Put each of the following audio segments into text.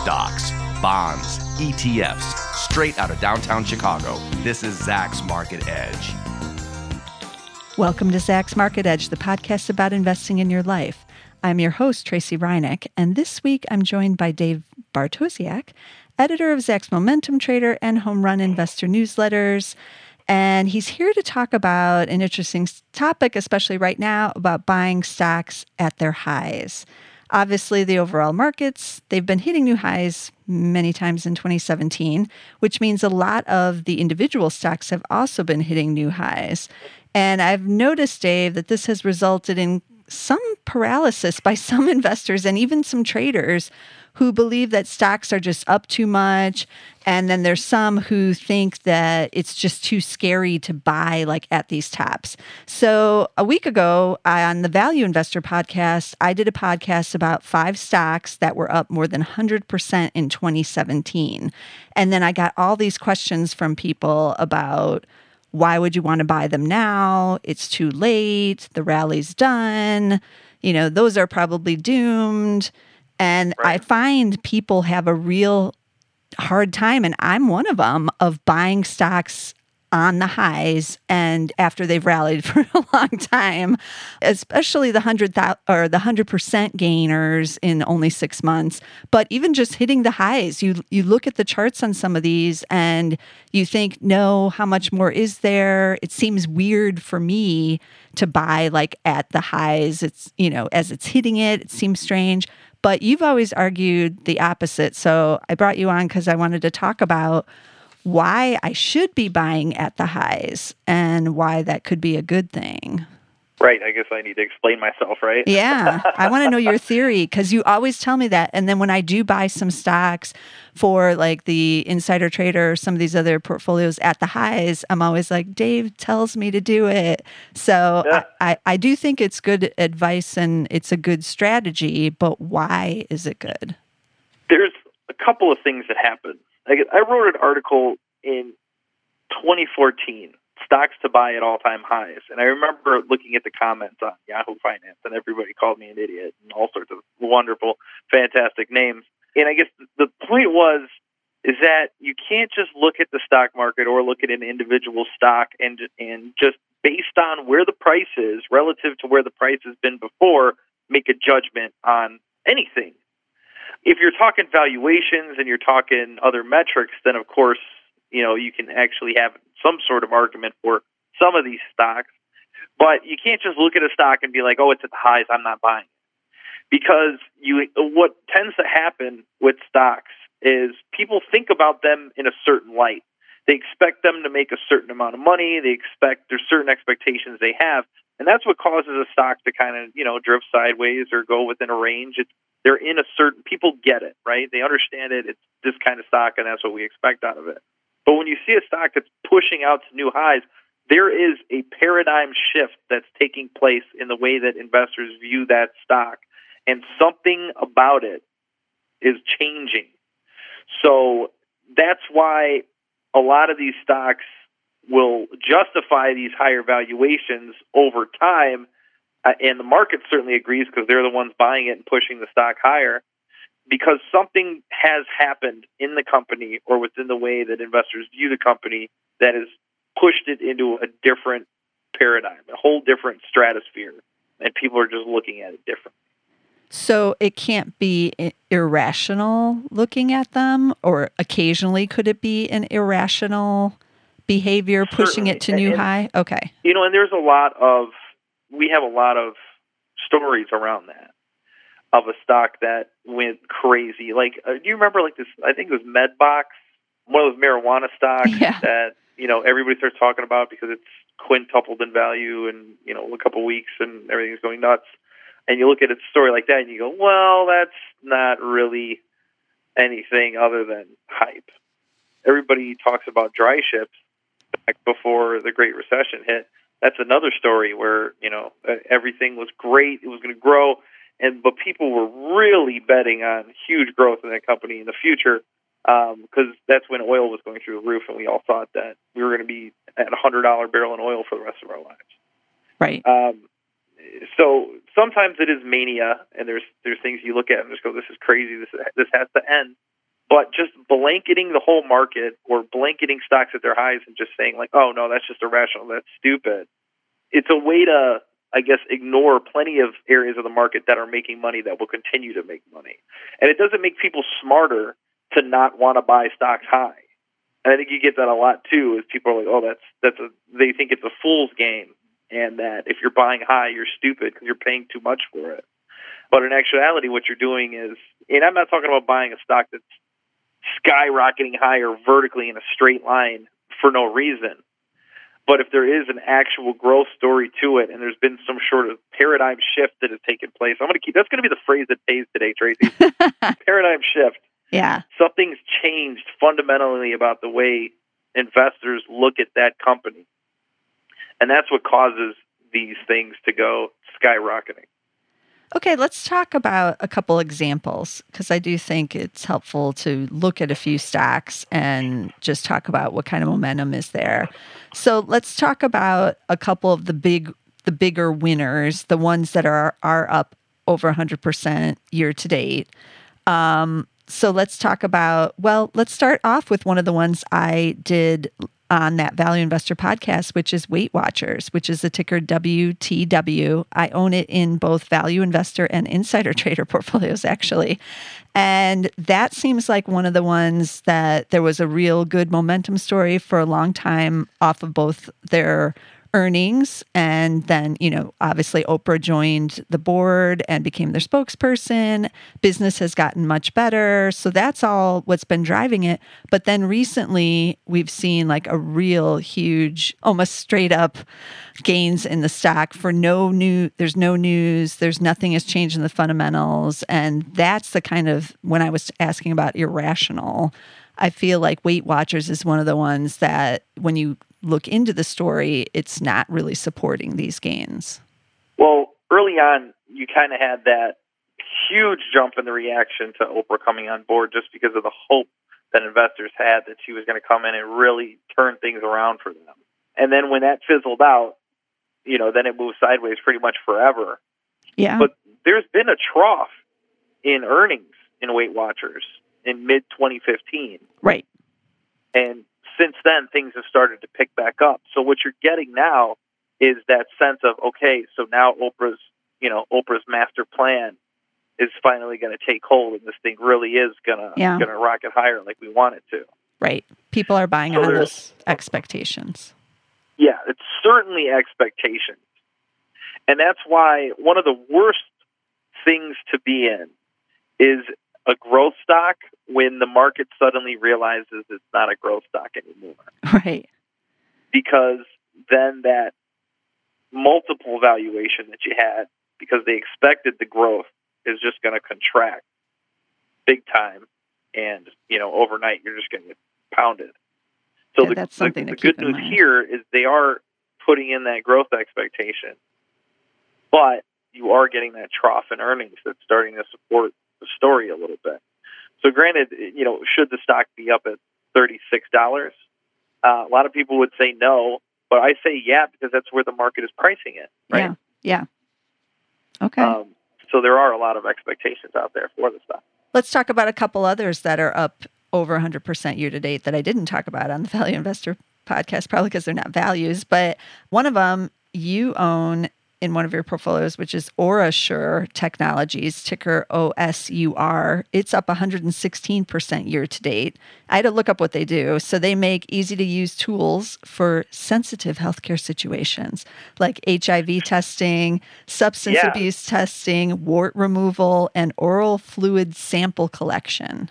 Stocks, bonds, ETFs, straight out of downtown Chicago. This is Zacks Market Edge. Welcome to Zacks Market Edge, the podcast about investing in your life. I'm your host, Tracy Reineck, and this week I'm joined by Dave Bartosiak, editor of Zacks Momentum Trader and Home Run Investor newsletters. And he's here to talk about an interesting topic, especially right now, about buying stocks at their highs. Obviously, the overall markets, they've been hitting new highs many times in 2017, which means a lot of the individual stocks have also been hitting new highs. And I've noticed, Dave, that this has resulted in some paralysis by some investors and even some traders who believe that stocks are just up too much. And then there's some who think that it's just too scary to buy like at these tops. So a week ago on the Value Investor podcast, I did a podcast about 5 stocks that were up more than 100% in 2017. And then I got all these questions from people about, why would you want to buy them now? It's too late. The rally's done. You know, those are probably doomed. And right. I find people have a real hard time, and I'm one of them, of buying stocks on the highs and after they've rallied for a long time, especially the 100% gainers in only 6 months. But even just hitting the highs, you look at the charts on some of these and you think, no, how much more is there? It seems weird for me to buy like at the highs. It's, you know, as it's hitting it seems strange. But you've always argued the opposite. So I brought you on because I wanted to talk about why I should be buying at the highs and why that could be a good thing. Right. I guess I need to explain myself, right? Yeah. I want to know your theory because you always tell me that. And then when I do buy some stocks for like the insider trader or some of these other portfolios at the highs, I'm always like, Dave tells me to do it. So yeah. I do think it's good advice and it's a good strategy, but why is it good? There's a couple of things that happen. I wrote an article in 2014, stocks to buy at all-time highs. And I remember looking at the comments on Yahoo Finance, and everybody called me an idiot and all sorts of wonderful, fantastic names. And I guess the point is that you can't just look at the stock market or look at an individual stock and just based on where the price is relative to where the price has been before, make a judgment on anything. If you're talking valuations and you're talking other metrics, then of course, you know, you can actually have some sort of argument for some of these stocks. But you can't just look at a stock and be like, oh, it's at the highs, I'm not buying it. Because what tends to happen with stocks is people think about them in a certain light. They expect them to make a certain amount of money. There's certain expectations they have. And that's what causes a stock to kind of, you know, drift sideways or go within a range. They're in a certain, people get it, right? They understand it. It's this kind of stock, and that's what we expect out of it. But when you see a stock that's pushing out to new highs, there is a paradigm shift that's taking place in the way that investors view that stock, and something about it is changing. So that's why a lot of these stocks will justify these higher valuations over time. And the market certainly agrees because they're the ones buying it and pushing the stock higher because something has happened in the company or within the way that investors view the company that has pushed it into a different paradigm, a whole different stratosphere, and people are just looking at it differently. So it can't be irrational looking at them, or occasionally could it be an irrational behavior pushing it to new high? Okay. You know, and we have a lot of stories around that, of a stock that went crazy. Like, do you remember like this, I think it was MedBox, one of those marijuana stocks that, you know, everybody starts talking about because it's quintupled in value in, you know, a couple weeks and everything's going nuts. And you look at a story like that and you go, well, that's not really anything other than hype. Everybody talks about dry ships back before the Great Recession hit. That's another story where, you know, everything was great. It was going to grow. But people were really betting on huge growth in that company in the future because that's when oil was going through the roof, and we all thought that we were going to be at $100 barrel in oil for the rest of our lives. Right. So sometimes it is mania, and there's things you look at and just go, this is crazy. This has to end. But just blanketing the whole market or blanketing stocks at their highs and just saying like, oh, no, that's just irrational, that's stupid. It's a way to, I guess, ignore plenty of areas of the market that are making money that will continue to make money. And it doesn't make people smarter to not want to buy stocks high. And I think you get that a lot too, is people are like, oh, they think it's a fool's game, and that if you're buying high, you're stupid because you're paying too much for it. But in actuality, what you're doing is, and I'm not talking about buying a stock that's skyrocketing higher vertically in a straight line for no reason. But if there is an actual growth story to it, and there's been some sort of paradigm shift that has taken place, that's going to be the phrase that pays today, Tracy. Paradigm shift. Yeah. Something's changed fundamentally about the way investors look at that company. And that's what causes these things to go skyrocketing. Okay, let's talk about a couple examples, because I do think it's helpful to look at a few stocks and just talk about what kind of momentum is there. So let's talk about a couple of the bigger winners, the ones that are up over 100% year to date. So let's talk about, let's start off with one of the ones I did on that Value Investor podcast, which is Weight Watchers, which is the ticker WTW. I own it in both Value Investor and Insider Trader portfolios, actually. And that seems like one of the ones that there was a real good momentum story for a long time off of both their earnings. And then, obviously Oprah joined the board and became their spokesperson. Business has gotten much better. So that's all what's been driving it. But then recently we've seen like a real huge, almost straight up gains in the stock for there's no news, nothing has changed in the fundamentals. And that's the kind of, when I was asking about irrational, I feel like Weight Watchers is one of the ones that when you look into the story, it's not really supporting these gains. Well, early on, you kind of had that huge jump in the reaction to Oprah coming on board just because of the hope that investors had that she was going to come in and really turn things around for them. And then when that fizzled out, then it moved sideways pretty much forever. Yeah. But there's been a trough in earnings in Weight Watchers in mid-2015. Right. And since then, things have started to pick back up. So what you're getting now is that sense of, okay, so now Oprah's master plan is finally going to take hold, and this thing really is going to rocket higher like we want it to. Right. People are buying on those expectations. Yeah, it's certainly expectations. And that's why one of the worst things to be in is a growth stock when the market suddenly realizes it's not a growth stock anymore. Right. Because then that multiple valuation that you had, because they expected the growth, is just going to contract big time. And, overnight you're just going to get pounded. So that's something the good news here is they are putting in that growth expectation, but you are getting that trough in earnings that's starting to support the story a little bit. So granted, should the stock be up at $36? A lot of people would say no, but I say yeah, because that's where the market is pricing it, right? Yeah. Okay. So there are a lot of expectations out there for the stock. Let's talk about a couple others that are up over 100% year to date that I didn't talk about on the Value Investor podcast, probably because they're not values. But one of them you own in one of your portfolios, which is OraSure Technologies, ticker OSUR. It's up 116% year to date. I had to look up what they do. So they make easy-to-use tools for sensitive healthcare situations, like HIV testing, substance abuse testing, wart removal, and oral fluid sample collection.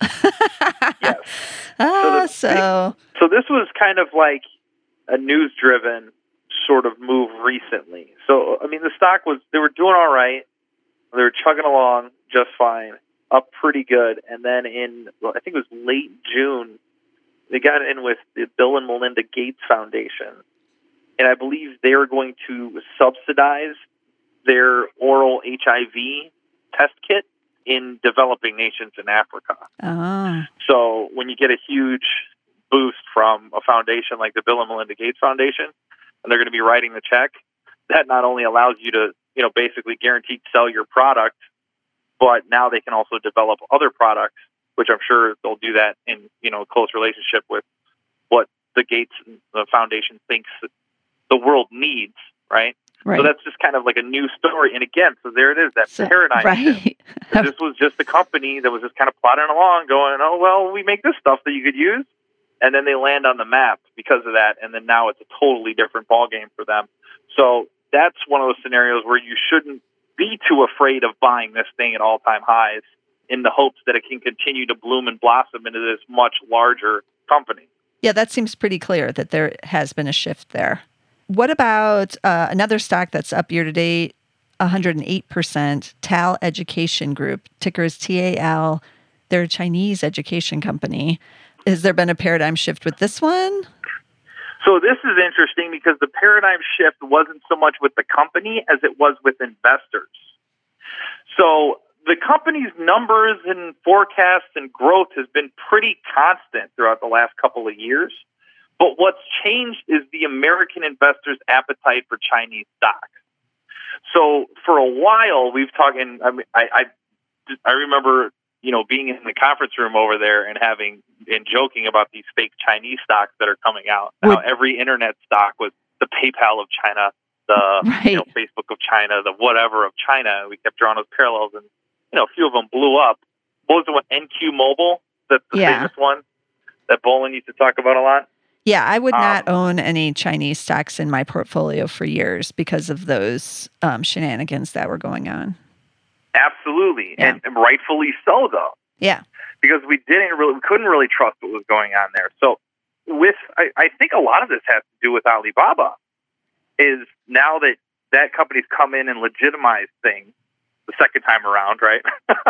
Yes. So this was kind of like a news-driven sort of move recently. So, the stock they were doing all right. They were chugging along just fine, up pretty good. And then I think it was late June, they got in with the Bill and Melinda Gates Foundation. And I believe they were going to subsidize their oral HIV test kit in developing nations in Africa. Oh. So when you get a huge boost from a foundation like the Bill and Melinda Gates Foundation, and they're going to be writing the check, that not only allows you to, basically guaranteed sell your product, but now they can also develop other products which I'm sure they'll do that in, close relationship with what the Gates Foundation thinks that the world needs, right? Right. So that's just kind of like a new story. And again, so there it is, that paradigm shift. This was just a company that was just kind of plodding along going, oh, well, we make this stuff that you could use. And then they land on the map because of that. And then now it's a totally different ballgame for them. So that's one of those scenarios where you shouldn't be too afraid of buying this thing at all-time highs in the hopes that it can continue to bloom and blossom into this much larger company. Yeah, that seems pretty clear that there has been a shift there. What about another stock that's up year to date, 108%, TAL Education Group, ticker is TAL. They're a Chinese education company. Has there been a paradigm shift with this one? So this is interesting because the paradigm shift wasn't so much with the company as it was with investors. So the company's numbers and forecasts and growth has been pretty constant throughout the last couple of years. But what's changed is the American investors' appetite for Chinese stocks. So for a while, we've talked, and I remember, being in the conference room over there and joking about these fake Chinese stocks that are coming out. Now, every internet stock was the PayPal of China, the Facebook of China, the whatever of China. We kept drawing those parallels, and a few of them blew up. What was the one? NQ Mobile, that's the famous one that Bolin used to talk about a lot. Yeah, I would not own any Chinese stocks in my portfolio for years because of those shenanigans that were going on. Absolutely, and rightfully so, though. Yeah, because we couldn't really trust what was going on there. So, I think a lot of this has to do with Alibaba. Is now that company's come in and legitimized things the second time around, right?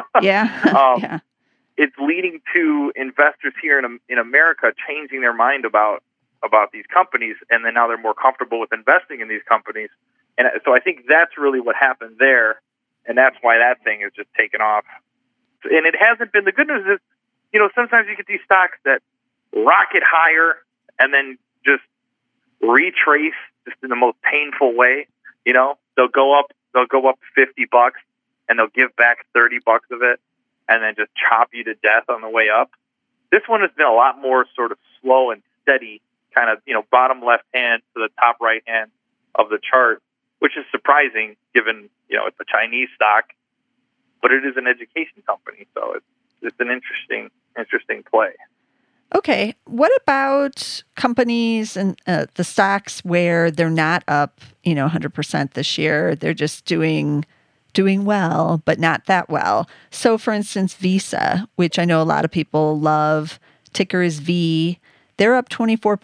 Yeah. It's leading to investors here in America changing their mind about these companies, and then now they're more comfortable with investing in these companies. And so I think that's really what happened there, and that's why that thing is just taken off. And it hasn't been. The good news is, sometimes you get these stocks that rocket higher and then just retrace just in the most painful way. They'll go up $50 and they'll give back $30 of it, and then just chop you to death on the way up. This one has been a lot more sort of slow and steady, kind of, bottom left hand to the top right hand of the chart, which is surprising given, it's a Chinese stock, but it is an education company. So it's an interesting play. Okay. What about companies and the stocks where they're not up, 100% this year? They're just doing well, but not that well. So, for instance, Visa, which I know a lot of people love, ticker is V. They're up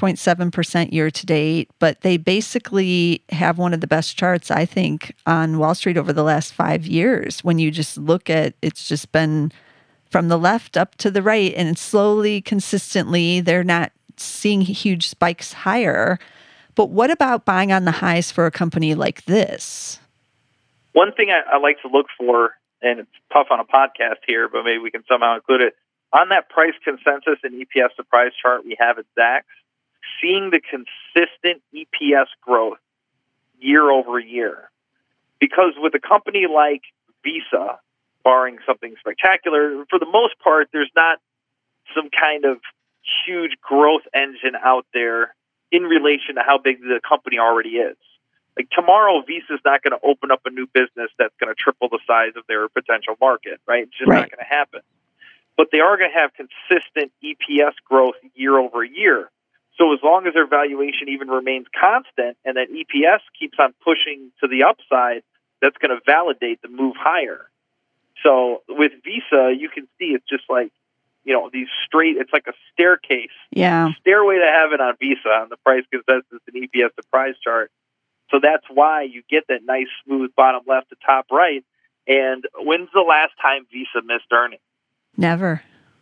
24.7% year to date, but they basically have one of the best charts, I think, on Wall Street over the last 5 years. When you just look at, it's just been from the left up to the right, and it's slowly, consistently, they're not seeing huge spikes higher. But what about buying on the highs for a company like this? One thing I like to look for, and it's tough on a podcast here, but maybe we can somehow include it, on that price consensus and EPS surprise chart we have at Zacks, seeing the consistent EPS growth year over year. Because with a company like Visa, barring something spectacular, for the most part, there's not some kind of huge growth engine out there in relation to how big the company already is. Like tomorrow, Visa's not going to open up a new business that's going to triple the size of their potential market, right? It's just not going to happen. But they are going to have consistent EPS growth year over year. So as long as their valuation even remains constant and that EPS keeps on pushing to the upside, that's going to validate the move higher. So with Visa, you can see it's just like, these straight, it's like a staircase. Yeah. Stairway to heaven on Visa on the price consensus and EPS surprise chart. So that's why you get that nice smooth bottom left to top right. And when's the last time Visa missed earnings? Never.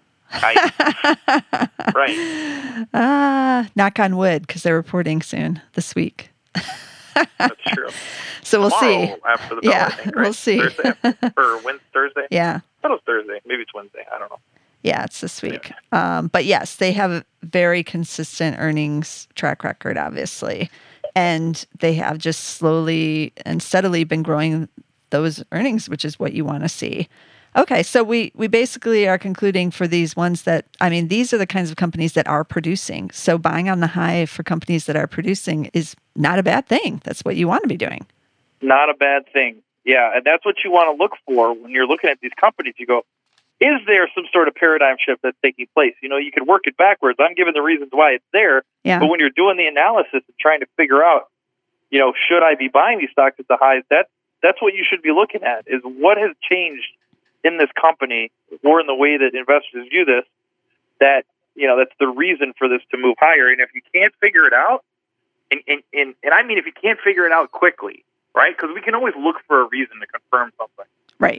Right. Knock on wood, because they're reporting soon this week. That's true. So we'll Tomorrow, see. After the bell, I think, right? We'll see. Thursday, or Thursday? Yeah. I thought it was Thursday. Maybe it's Wednesday. I don't know. Yeah, it's this week. Yeah. But yes, they have a very consistent earnings track record, obviously. And they have just slowly and steadily been growing those earnings, which is what you want to see. Okay, so we basically are concluding for these ones that, I mean, these are the kinds of companies that are producing. So buying on the high for companies that are producing is not a bad thing. That's what you want to be doing. Not a bad thing. Yeah, and that's what you want to look for when you're looking at these companies. You go, is there some sort of paradigm shift that's taking place? You know, you can work it backwards. I'm giving the reasons why it's there. Yeah. But when you're doing the analysis and trying to figure out, you know, should I be buying these stocks at the highs? That's what you should be looking at, is what has changed in this company or in the way that investors view this, that, you know, that's the reason for this to move higher. And if you can't figure it out, and I mean if you can't figure it out quickly, right? Because we can always look for a reason to confirm something. Right.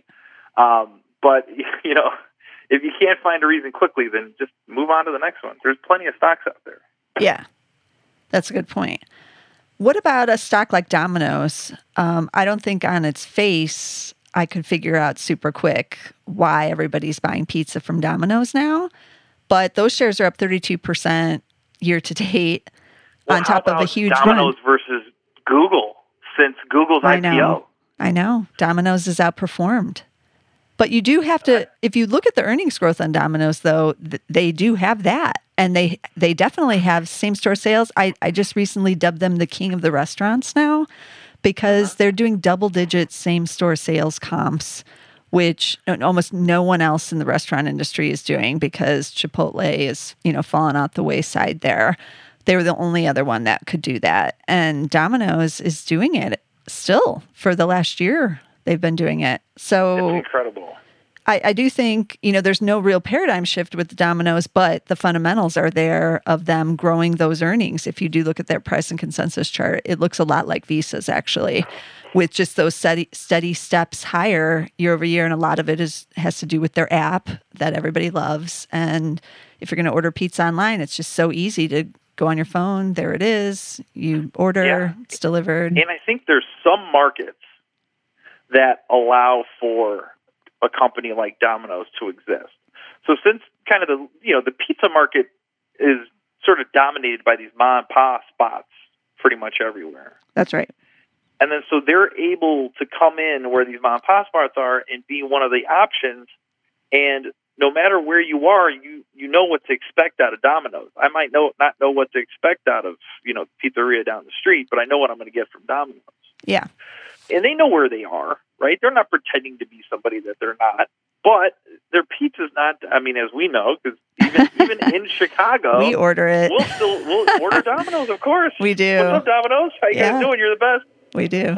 But, you know, if you can't find a reason quickly, then just move on to the next one. There's plenty of stocks out there. Yeah, that's a good point. What about a stock like Domino's? I don't think on its face I could figure out super quick why everybody's buying pizza from Domino's now. But those shares are up 32% year to date on top of a huge Domino's run. versus Google since Google's IPO. I know. Domino's has outperformed. But you do have to, if you look at the earnings growth on Domino's, though, they do have that. And they definitely have same-store sales. I just recently dubbed them the king of the restaurants now because they're doing double-digit same-store sales comps, which almost no one else in the restaurant industry is doing because Chipotle is, you know, falling off the wayside there. They were the only other one that could do that. And Domino's is doing it still for the last year. They've been doing it. So it's incredible. I do think, you know, there's no real paradigm shift with the Domino's, but the fundamentals are there of them growing those earnings. If you do look at their price and consensus chart, it looks a lot like Visa's actually, with just those steady steps higher year over year. And a lot of it has to do with their app that everybody loves. And if you're going to order pizza online, it's just so easy to go on your phone. There it is. You order, it's delivered. And I think there's some markets that allow for a company like Domino's to exist. So since kind of the pizza market is sort of dominated by these mom and pop spots pretty much everywhere. That's right. And then so they're able to come in where these mom and pop spots are and be one of the options. And no matter where you are, you know what to expect out of Domino's. I might not know what to expect out of, you know, pizzeria down the street, but I know what I'm going to get from Domino's. Yeah. And they know where they are, right? They're not pretending to be somebody that they're not. But their pizza's not, I mean, as we know, because even in Chicago, we order it. We'll order Domino's, of course. We do. What's up, Domino's? How you guys doing? You're the best. We do.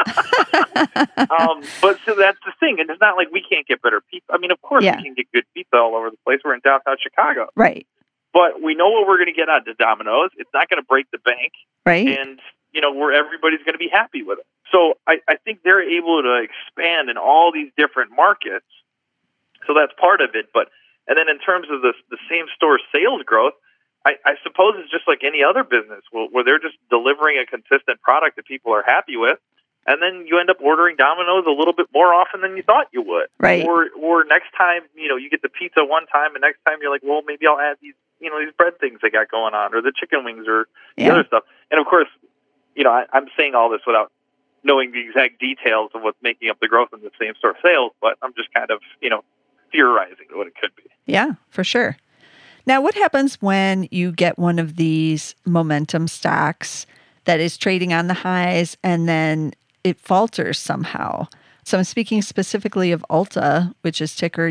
But so that's the thing. And it's not like we can't get better pizza. I mean, of course we can get good pizza all over the place. We're in downtown Chicago. Right. But we know what we're going to get out of Domino's. It's not going to break the bank. Right. And, you know, where everybody's going to be happy with it. So I think they're able to expand in all these different markets. So that's part of it. And then in terms of the same store sales growth, I suppose it's just like any other business where they're just delivering a consistent product that people are happy with. And then you end up ordering Domino's a little bit more often than you thought you would. Right. Or next time, you know, you get the pizza one time and next time you're like, well, maybe I'll add these, you know, these bread things they got going on or the chicken wings or the other stuff. And of course, you know, I'm saying all this without knowing the exact details of what's making up the growth in the same store sales, but I'm just kind of, you know, theorizing what it could be. Yeah, for sure. Now, what happens when you get one of these momentum stocks that is trading on the highs and then it falters somehow? So I'm speaking specifically of Ulta, which is ticker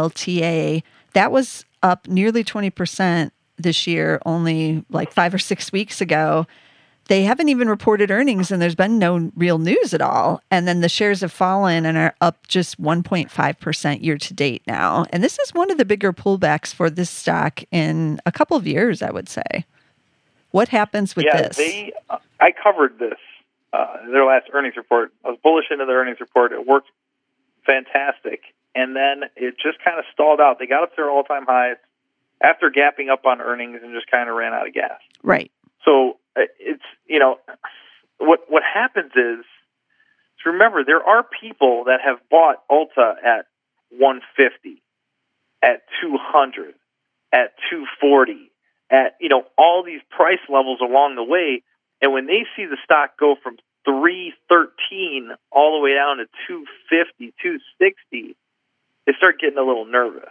ULTA. That was up nearly 20% this year, only like 5 or 6 weeks ago. They haven't even reported earnings and there's been no real news at all. And then the shares have fallen and are up just 1.5% year to date now. And this is one of the bigger pullbacks for this stock in a couple of years, I would say. What happens with this? I covered this in their last earnings report. I was bullish into their earnings report. It worked fantastic. And then it just kind of stalled out. They got up to their all-time highs after gapping up on earnings and just kind of ran out of gas. Right. So it's, you know, what happens is, remember, there are people that have bought Ulta at 150, at 200, at 240, at, you know, all these price levels along the way. And when they see the stock go from 313 all the way down to 250, 260, they start getting a little nervous.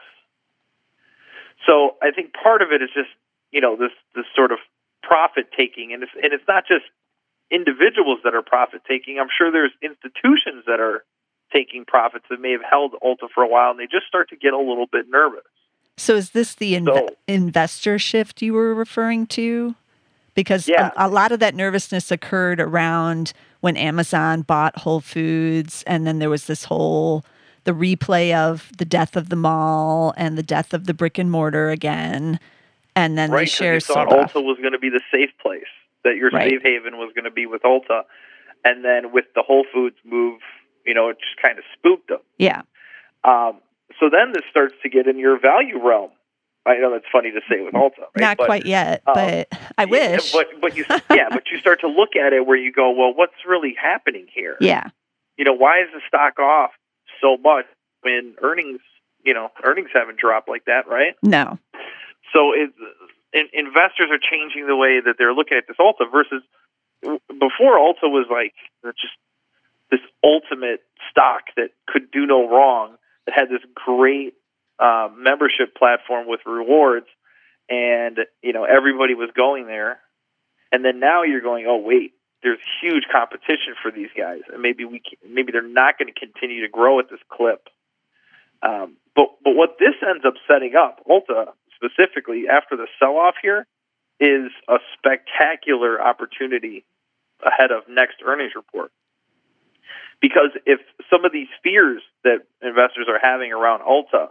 So I think part of it is just, this sort of profit taking, and it's not just individuals that are profit taking. I'm sure there's institutions that are taking profits that may have held Ulta for a while, and they just start to get a little bit nervous. So is this the investor shift you were referring to? Because a lot of that nervousness occurred around when Amazon bought Whole Foods, and then there was the replay of the death of the mall and the death of the brick and mortar again, and then the shares sold off. Right, because you thought Ulta was going to be the safe place, that your safe haven was going to be with Ulta, and then with the Whole Foods move, it just kind of spooked them. Yeah. So then this starts to get in your value realm. I know that's funny to say with Ulta, right? Not quite yet, but I wish. But you start to look at it where you go, well, what's really happening here? Yeah. Why is the stock off so much when earnings haven't dropped like that, right? No. So investors are changing the way that they're looking at this Ulta versus before. Ulta was like just this ultimate stock that could do no wrong, that had this great membership platform with rewards, and everybody was going there. And then now you're going, oh wait, there's huge competition for these guys, and maybe they're not going to continue to grow at this clip. But what this ends up setting up, Ulta specifically after the sell-off here, is a spectacular opportunity ahead of next earnings report. Because if some of these fears that investors are having around Ulta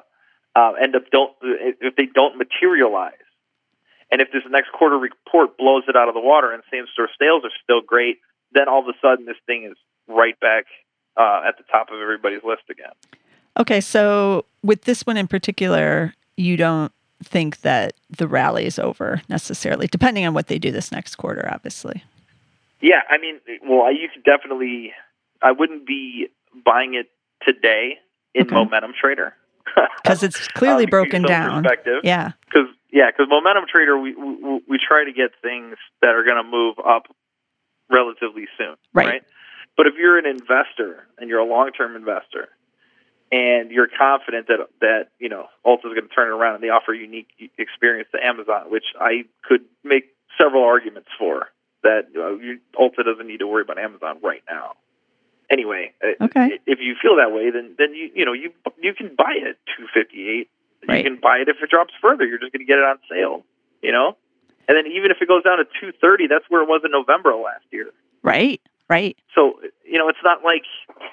if they don't materialize, and if this next quarter report blows it out of the water and same-store sales are still great, then all of a sudden this thing is right back at the top of everybody's list again. Okay, so with this one in particular, you don't think that the rally is over necessarily, depending on what they do this next quarter, obviously. Yeah, I mean, you could definitely. I wouldn't be buying it today in Momentum Trader because it's clearly broken down. Yeah, because Momentum Trader, we try to get things that are going to move up relatively soon, right? But if you're an investor and you're a long-term investor, and you're confident that Ulta is going to turn it around and they offer a unique experience to Amazon, which I could make several arguments for, that Ulta doesn't need to worry about Amazon right now. Anyway, if you feel that way, then you can buy it at $258. Right. You can buy it if it drops further. You're just going to get it on sale, And then even if it goes down to $230, that's where it was in November of last year. Right. So it's not like.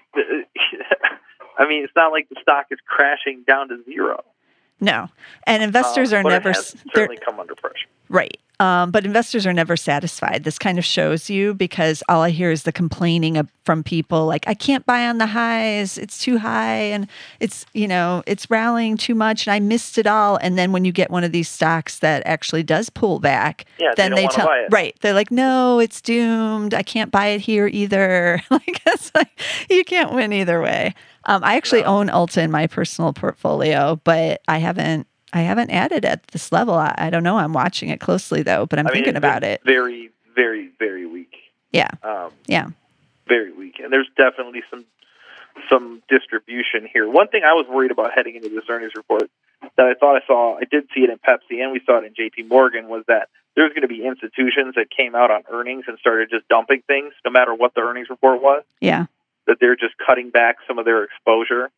It's not like the stock is crashing down to zero. No, and investors are never certainly come under pressure. Right, but investors are never satisfied. This kind of shows you, because all I hear is the complaining from people like, I can't buy on the highs; it's too high, and it's rallying too much, and I missed it all. And then when you get one of these stocks that actually does pull back, then they tell they're like, no, it's doomed. I can't buy it here either. It's like you can't win either way. I actually own Ulta in my personal portfolio, but I haven't added at this level. I don't know. I'm watching it closely though, but I'm thinking about it. Very, very, very weak. Yeah. Very weak. And there's definitely some distribution here. One thing I was worried about heading into this earnings report that I did see it in Pepsi and we saw it in JP Morgan, was that there's going to be institutions that came out on earnings and started just dumping things no matter what the earnings report was. Yeah. That they're just cutting back some of their exposure.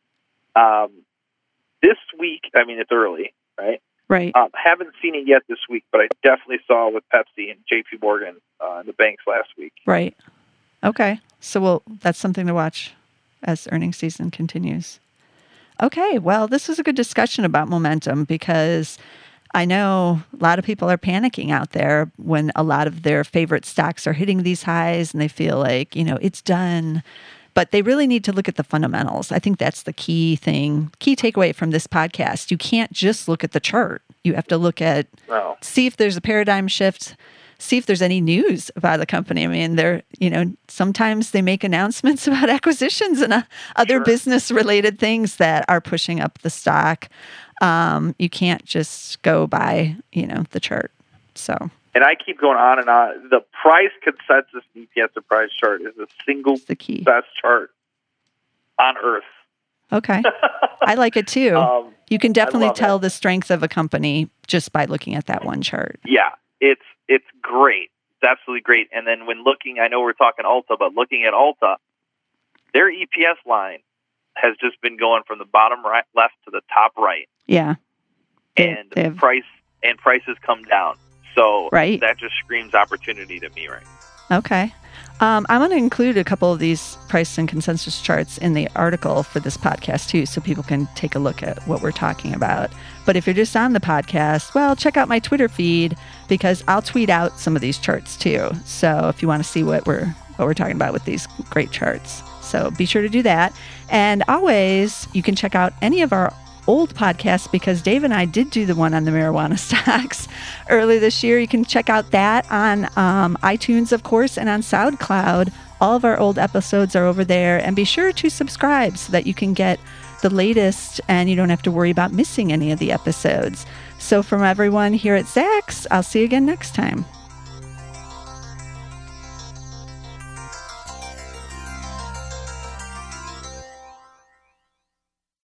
This week, it's early, right? Right. Haven't seen it yet this week, but I definitely saw with Pepsi and JP Morgan and the banks last week. Right. Okay. So that's something to watch as earnings season continues. Okay. Well, this was a good discussion about momentum, because I know a lot of people are panicking out there when a lot of their favorite stocks are hitting these highs and they feel like, it's done. But they really need to look at the fundamentals. I think that's the key takeaway from this podcast. You can't just look at the chart. You have to look at, see if there's a paradigm shift, see if there's any news about the company. Sometimes they make announcements about acquisitions and other business-related things that are pushing up the stock. You can't just go by, the chart. So. And I keep going on and on. The price consensus EPS surprise chart is the single best chart on earth Okay. I like it too. You can definitely tell the strength of a company just by looking at that one chart. Yeah, it's great. It's absolutely great. And then when looking, I know we're talking Ulta, but looking at Ulta, their EPS line has just been going from the bottom right, left to the top right. Yeah. And prices come down. So that just screams opportunity to me, right? Okay. I'm going to include a couple of these price and consensus charts in the article for this podcast too, so people can take a look at what we're talking about. But if you're just on the podcast, well, check out my Twitter feed because I'll tweet out some of these charts too. So if you want to see what we're talking about with these great charts. So be sure to do that. And always, you can check out any of our old podcasts because Dave and I did do the one on the marijuana stocks early this year. You can check out that on iTunes, of course, and on SoundCloud. All of our old episodes are over there. And be sure to subscribe so that you can get the latest and you don't have to worry about missing any of the episodes. So from everyone here at Zacks, I'll see you again next time.